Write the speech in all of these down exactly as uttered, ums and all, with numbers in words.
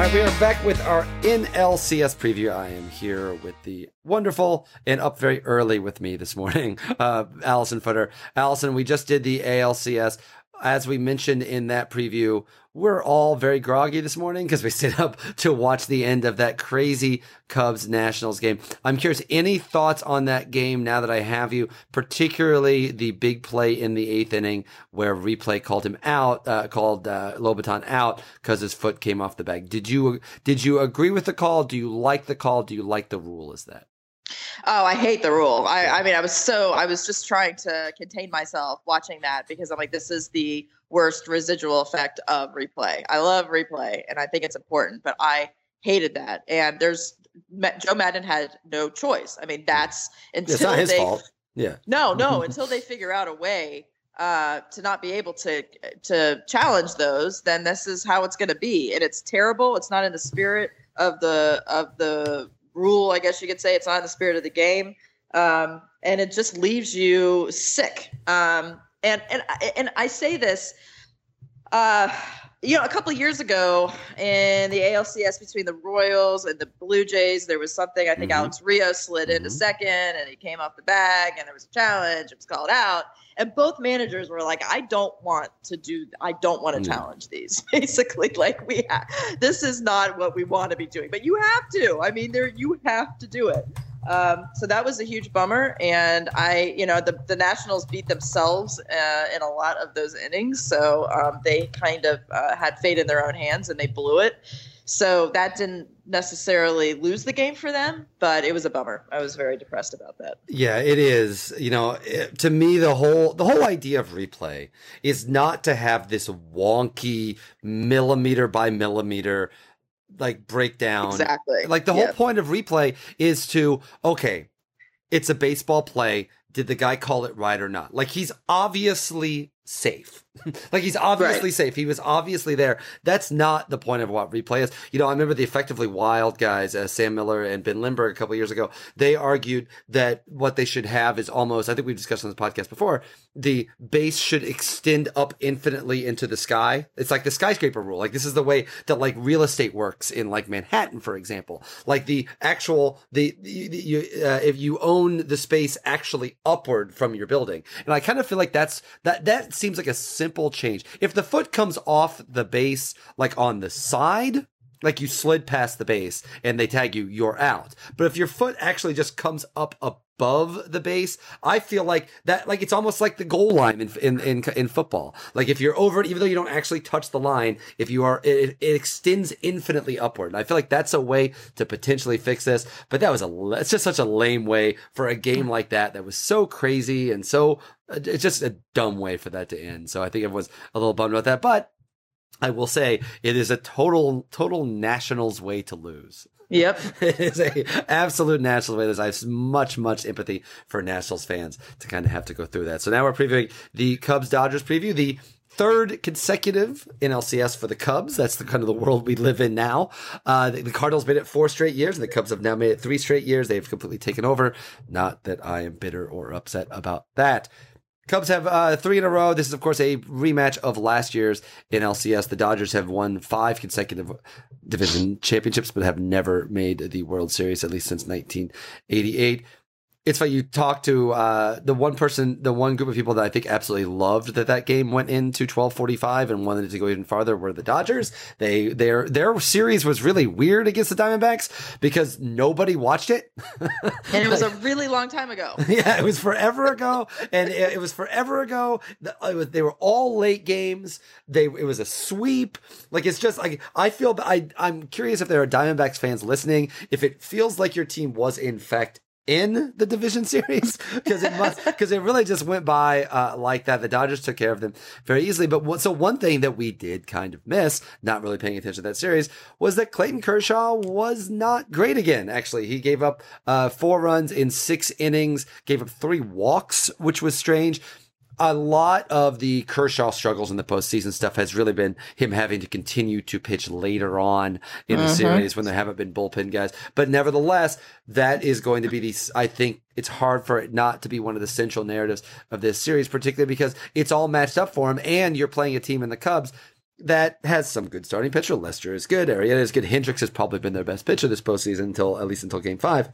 right, we are back with our N L C S preview. I am here with the wonderful and up very early with me this morning, uh, Allison Footer. Allison, we just did the A L C S. As we mentioned in that preview, we're all very groggy this morning because we stayed up to watch the end of that crazy Cubs Nationals game. I'm curious, any thoughts on that game now that I have you, particularly the big play in the eighth inning where replay called him out, uh, called uh, Lobaton out because his foot came off the bag. Did you did you agree with the call? Do you like the call? Do you like the rule as that? Oh, I hate the rule. I, I mean, I was so, I was just trying to contain myself watching that because I'm like, this is the worst residual effect of replay. I love replay and I think it's important, but I hated that. And there's, Joe Maddon had no choice. I mean, that's until it's not his they, fault. Yeah. No, no, until they figure out a way uh, to not be able to, to challenge those, then this is how it's going to be. And it's terrible. It's not in the spirit of the, of the, rule, I guess you could say. It's not in the spirit of the game, um, and it just leaves you sick. Um, and and and I say this, uh, you know, a couple of years ago in the A L C S between the Royals and the Blue Jays, there was something. I think mm-hmm. Alex Rios slid mm-hmm. into second, and he came off the bag, and there was a challenge. It was called out. And both managers were like, I don't want to do, I don't want to challenge these. Basically, like we have, this is not what we want to be doing, but you have to. I mean, there, you have to do it. Um, so that was a huge bummer. And I, you know, the, the Nationals beat themselves uh, in a lot of those innings. So um, they kind of uh, had fate in their own hands and they blew it. So that didn't necessarily lose the game for them, but it was a bummer. I was very depressed about that. Yeah, it is. You know, it, to me, the whole the whole idea of replay is not to have this wonky millimeter by millimeter like breakdown. Exactly. Like the yeah. whole point of replay is to, okay, it's a baseball play. Did the guy call it right or not? Like he's obviously safe. Like he's obviously right. safe. He was obviously there. That's not the point of what replay is. You know, I remember the Effectively Wild guys, uh, Sam Miller and Ben Lindbergh a couple years ago. They argued that what they should have is almost, I think we've discussed on this podcast before, the base should extend up infinitely into the sky. It's like the skyscraper rule. Like this is the way that like real estate works in like Manhattan, for example. Like the actual, the, you, uh, if you own the space actually upward from your building. And I kind of feel like that's, that, that seems like a simple change. If the foot comes off the base, like on the side, like you slid past the base and they tag you, you're out. But if your foot actually just comes up above the base, I feel like that, like it's almost like the goal line in in in, in football. Like if you're over it, even though you don't actually touch the line, if you are, it, it extends infinitely upward. And I feel like that's a way to potentially fix this. But that was a, it's just such a lame way for a game like that. That was so crazy and so, it's just a dumb way for that to end. So I think everyone's a little bummed about that. But I will say it is a total, total Nationals way to lose. Yep. It is a absolute Nationals way to lose. I have much, much empathy for Nationals fans to kind of have to go through that. So now we're previewing the Cubs Dodgers preview, the third consecutive N L C S for the Cubs. That's the kind of the world we live in now. Uh, the, the Cardinals made it four straight years, and the Cubs have now made it three straight years. They've completely taken over. Not that I am bitter or upset about that. Cubs have uh, three in a row. This is, of course, a rematch of last year's N L C S. The Dodgers have won five consecutive division championships, but have never made the World Series, at least since nineteen eighty-eight. It's funny, you talk to uh, the one person, the one group of people that I think absolutely loved that that game went into twelve forty-five and wanted to go even farther were the Dodgers. They their their series was really weird against the Diamondbacks because nobody watched it. And it was a really long time ago. Yeah, it was forever ago. And it, it was forever ago. It was, they were all late games. They It was a sweep. Like, it's just like, I feel, I, I'm curious if there are Diamondbacks fans listening, if it feels like your team was in fact in the division series, because it must, because it really just went by uh, like that. The Dodgers took care of them very easily. But what, so one thing that we did kind of miss, not really paying attention to that series, was that Clayton Kershaw was not great again. Actually, he gave up uh, four runs in six innings, gave up three walks, which was strange. A lot of the Kershaw struggles in the postseason stuff has really been him having to continue to pitch later on in the mm-hmm. series when there haven't been bullpen guys. But nevertheless, that is going to be the, I think it's hard for it not to be one of the central narratives of this series, particularly because it's all matched up for him and you're playing a team in the Cubs that has some good starting pitcher. Lester is good. Arrieta is good. Hendricks has probably been their best pitcher this postseason until at least until game five.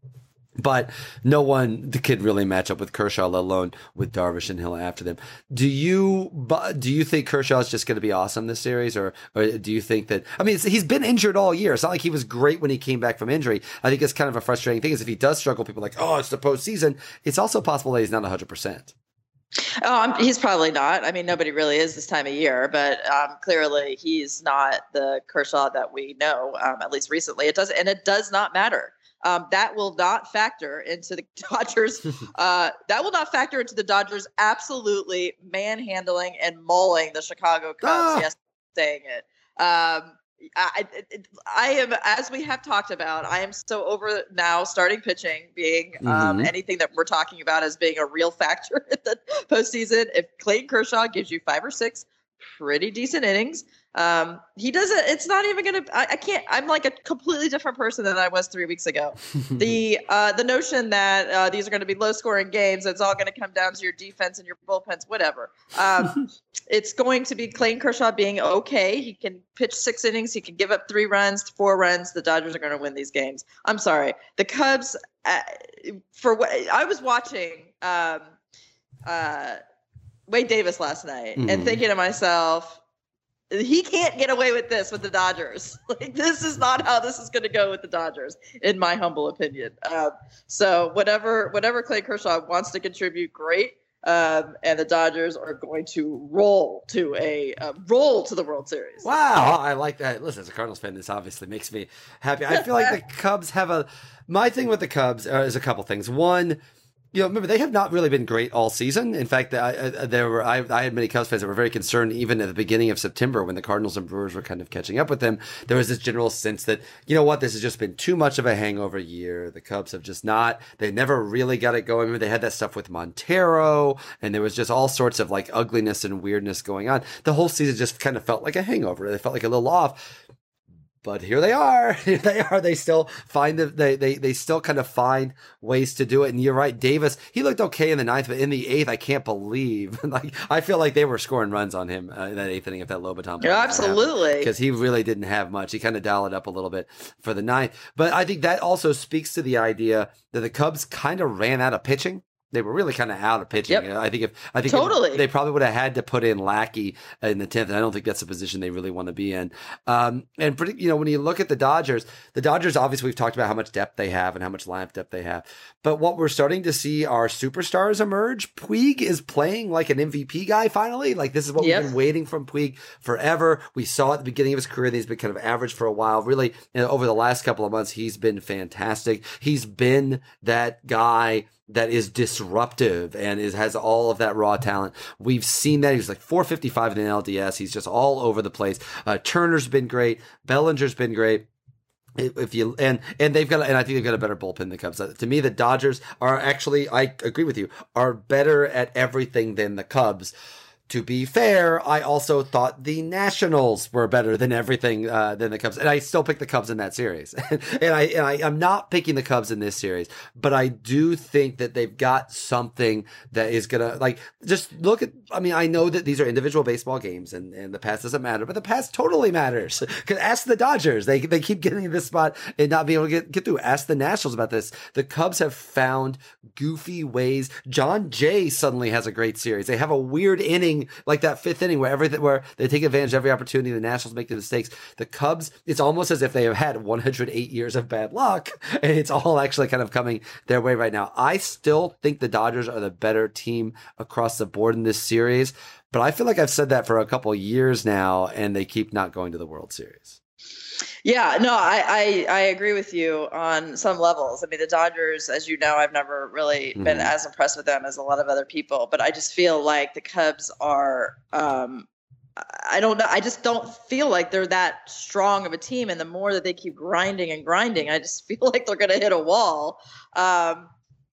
But no one could really match up with Kershaw, let alone with Darvish and Hill after them. Do you do you think Kershaw is just going to be awesome this series, or, or do you think that? I mean, it's, he's been injured all year. It's not like he was great when he came back from injury. I think it's kind of a frustrating thing. Is if he does struggle, people are like, oh, it's the postseason. It's also possible that he's not one hundred percent. Oh, I'm, he's probably not. I mean, nobody really is this time of year, but um, clearly he's not the Kershaw that we know, um, at least recently. It does, and it does not matter. Um, that will not factor into the Dodgers. Uh, that will not factor into the Dodgers absolutely manhandling and mauling the Chicago Cubs. Ah. Yes, saying it. Um, I, it, I am, as we have talked about, I am so over now starting pitching being um, mm-hmm. anything that we're talking about as being a real factor in the postseason. If Clayton Kershaw gives you five or six pretty decent innings, um, he doesn't, it's not even going to, I can't, I'm like a completely different person than I was three weeks ago. the, uh, the notion that uh, these are going to be low scoring games, it's all going to come down to your defense and your bullpens, whatever. Um, it's going to be Clayton Kershaw being okay. He can pitch six innings. He can give up three runs, four runs. The Dodgers are going to win these games. I'm sorry. The Cubs, uh, for what I was watching, um, uh, Wade Davis last night mm-hmm. and thinking to myself, he can't get away with this with the Dodgers. Like, this is not how this is going to go with the Dodgers, in my humble opinion. Um, so whatever, whatever Clay Kershaw wants to contribute, great. Um, and the Dodgers are going to roll to a uh, roll to the World Series. Wow, I like that. Listen, as a Cardinals fan, this obviously makes me happy. I feel like the Cubs have a. My thing with the Cubs is a couple things. One, you know, remember, they have not really been great all season. In fact, I, I, there were I, I had many Cubs fans that were very concerned even at the beginning of September when the Cardinals and Brewers were kind of catching up with them. There was this general sense that, you know what, this has just been too much of a hangover year. The Cubs have just not, they never really got it going. Remember, they had that stuff with Montero, and there was just all sorts of like ugliness and weirdness going on. The whole season just kind of felt like a hangover. They felt like a little off. But here they are. Here they are. They still find the, they, they, they still kind of find ways to do it. And you're right, Davis, he looked okay in the ninth, but in the eighth, I can't believe, like, I feel like they were scoring runs on him uh, in that eighth inning of that Lobaton. Yeah, absolutely. Because he really didn't have much. He kind of dialed it up a little bit for the ninth. But I think that also speaks to the idea that the Cubs kind of ran out of pitching. They were really kind of out of pitching. Yep. I think if I think totally. if they probably would have had to put in Lackey in the tenth, and I don't think that's a position they really want to be in. Um, and pretty, you know, when you look at the Dodgers, the Dodgers obviously we've talked about how much depth they have and how much lineup depth they have. But what we're starting to see are superstars emerge. Puig is playing like an M V P guy finally. Like, this is what yep. we've been waiting from Puig forever. We saw at the beginning of his career that he's been kind of average for a while. Really, you know, over the last couple of months, he's been fantastic. He's been that guy that is disruptive and is has all of that raw talent. We've seen that. He's like four fifty-five in the L D S. He's just all over the place. Uh, Turner's been great. Bellinger's been great. If you and and they've got and I think they've got a better bullpen than the Cubs. To me, the Dodgers are actually, I agree with you, are better at everything than the Cubs. To be fair, I also thought the Nationals were better than everything uh, than the Cubs, and I still pick the Cubs in that series. and I, and I, I'm not picking the Cubs in this series, but I do think that they've got something that is gonna, like, just look at. I mean, I know that these are individual baseball games, and, and the past doesn't matter, but the past totally matters. Because ask the Dodgers; they they keep getting in this spot and not being able to get get through. Ask the Nationals about this. The Cubs have found goofy ways. John Jay suddenly has a great series. They have a weird inning. Like that fifth inning where everything, where they take advantage of every opportunity, the Nationals make the mistakes. The Cubs, it's almost as if they have had one hundred eight years of bad luck, and it's all actually kind of coming their way right now. I still think the Dodgers are the better team across the board in this series, but I feel like I've said that for a couple of years now, and they keep not going to the World Series. Yeah, no, I, I, I agree with you on some levels. I mean, the Dodgers, as you know, I've never really mm-hmm. been as impressed with them as a lot of other people, but I just feel like the Cubs are, um, I don't know, I just don't feel like they're that strong of a team. And the more that they keep grinding and grinding, I just feel like they're going to hit a wall. Um,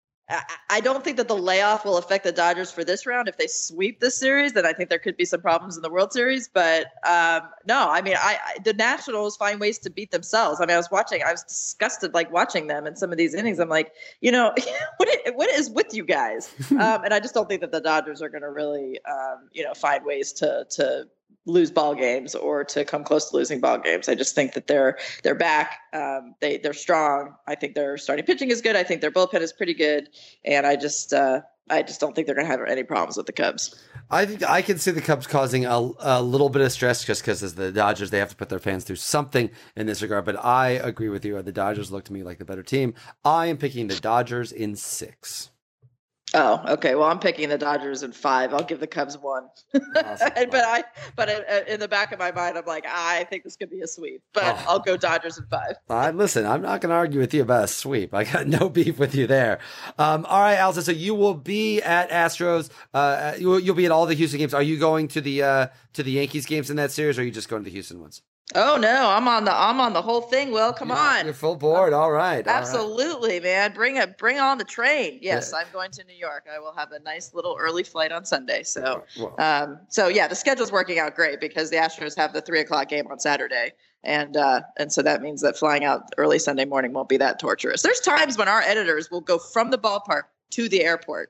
I don't think that the layoff will affect the Dodgers for this round. If they sweep this series, then I think there could be some problems in the World Series. But um, no, I mean, I, I the Nationals find ways to beat themselves. I mean, I was watching, I was disgusted, like watching them in some of these innings. I'm like, you know, what is, what is with you guys? um, and I just don't think that the Dodgers are going to really, um, you know, find ways to to lose ball games or to come close to losing ball games. I just think that they're they're back. Um, they they're strong. I think their starting pitching is good. I think their bullpen is pretty good, and I just uh, I just don't think they're going to have any problems with the Cubs. I think I can see the Cubs causing a, a little bit of stress just because as the Dodgers, they have to put their fans through something in this regard. But I agree with you. The Dodgers look to me like the better team. I am picking the Dodgers in six. Oh, okay. Well, I'm picking the Dodgers in five. I'll give the Cubs one. Awesome. but I, but in the back of my mind, I'm like, I think this could be a sweep. But oh. I'll go Dodgers in five. Uh, listen, I'm not going to argue with you about a sweep. I got no beef with you there. Um, all right, Allison. So you will be at Astros. Uh, you'll, you'll be at all the Houston games. Are you going to the uh, to the Yankees games in that series, or are you just going to the Houston ones? Oh no, I'm on the I'm on the whole thing. Will, come you're, on, you're full board. All right, all absolutely, right. man. Bring it, bring on the train. Yes, yeah. I'm going to New York. I will have a nice little early flight on Sunday. So, well, um, so yeah, the schedule's working out great because the Astros have the three o'clock game on Saturday, and uh, and so that means that flying out early Sunday morning won't be that torturous. There's times when our editors will go from the ballpark to the airport.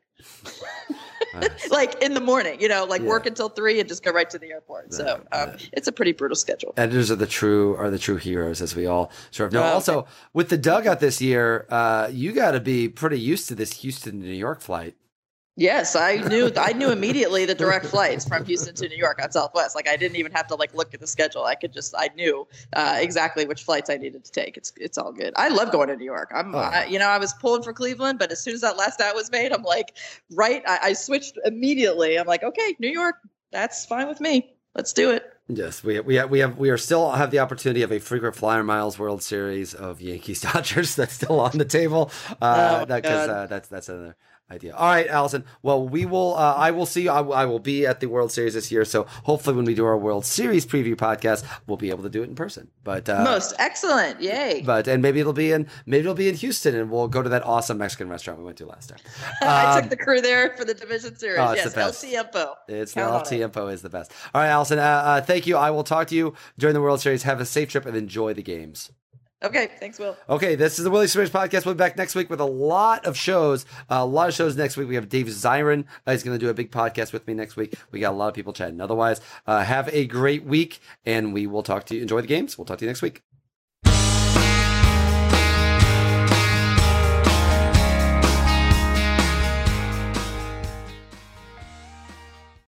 Nice. Like in the morning, you know, like yeah. work until three and just go right to the airport. Yeah, so um, yeah. it's a pretty brutal schedule. Editors are the true are the true heroes, as we all sort of know. Oh, also, okay. with the dugout this year, uh, you got to be pretty used to this Houston to New York flight. Yes, I knew. I knew immediately the direct flights from Houston to New York on Southwest. Like I didn't even have to like look at the schedule. I could just. I knew uh, exactly which flights I needed to take. It's it's all good. I love going to New York. I'm. Oh. I, you know, I was pulling for Cleveland, but as soon as that last out was made, I'm like, right. I, I switched immediately. I'm like, okay, New York. That's fine with me. Let's do it. Yes, we we have, we have we are still have the opportunity of a frequent flyer miles World Series of Yankees Dodgers that's still on the table. Uh, oh, because uh, that's that's another idea. All right, Allison. Well, we will. Uh, I will see you. I, I will be at the World Series this year. So hopefully, when we do our World Series preview podcast, we'll be able to do it in person. But uh, most excellent, yay! But and maybe it'll be in maybe it'll be in Houston, and we'll go to that awesome Mexican restaurant we went to last time. I um, took the crew there for the Division Series. Oh, yes, El Tiempo. It's Count El Tiempo is the best. All right, Allison. Uh, uh, thank you. I will talk to you during the World Series. Have a safe trip and enjoy the games. Okay, thanks, Will. Okay, this is the Willie Smith Podcast. We'll be back next week with a lot of shows. Uh, a lot of shows next week. We have Dave Zirin. Uh, he's going to do a big podcast with me next week. We got a lot of people chatting. Otherwise, uh, have a great week, and we will talk to you. Enjoy the games. We'll talk to you next week.